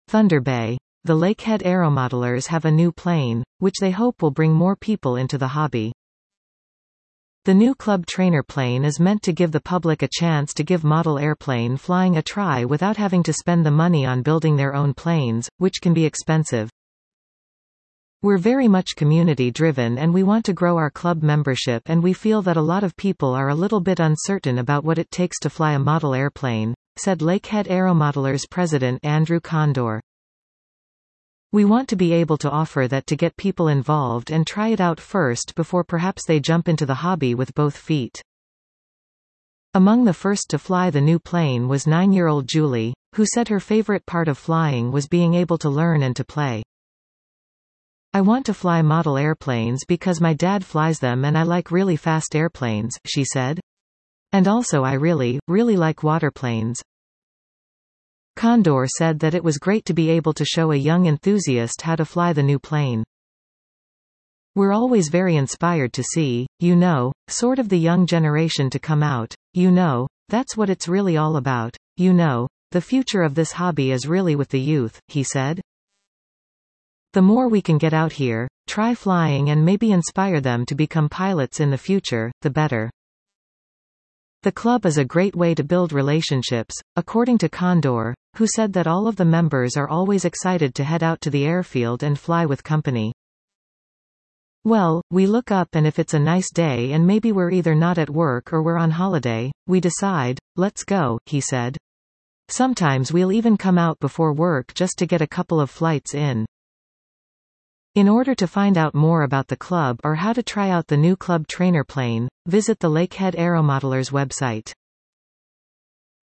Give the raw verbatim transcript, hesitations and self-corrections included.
Thunder Bay. The Lakehead Aeromodelers have a new plane, which they hope will bring more people into the hobby. The new Club Trainer plane is meant to give the public a chance to give model airplane flying a try without having to spend the money on building their own planes, which can be expensive. We're very much community-driven and we want to grow our club membership, and we feel that a lot of people are a little bit uncertain about what it takes to fly a model airplane, said Lakehead Aeromodelers President Andrew Condor. We want to be able to offer that to get people involved and try it out first before perhaps they jump into the hobby with both feet. Among the first to fly the new plane was nine-year-old Julie, who said her favorite part of flying was being able to learn and to play. I want to fly model airplanes because my dad flies them and I like really fast airplanes, she said. And also I really, really like waterplanes. Condor said that it was great to be able to show a young enthusiast how to fly the new plane. We're always very inspired to see, you know, sort of the young generation to come out, you know, that's what it's really all about, you know, the future of this hobby is really with the youth, he said. The more we can get out here, try flying and maybe inspire them to become pilots in the future, the better. The club is a great way to build relationships, according to Condor, who said that all of the members are always excited to head out to the airfield and fly with company. Well, we look up and if it's a nice day and maybe we're either not at work or we're on holiday, we decide, let's go, he said. Sometimes we'll even come out before work just to get a couple of flights in. In order to find out more about the club or how to try out the new Club Trainer plane, visit the Lakehead Aeromodelers website.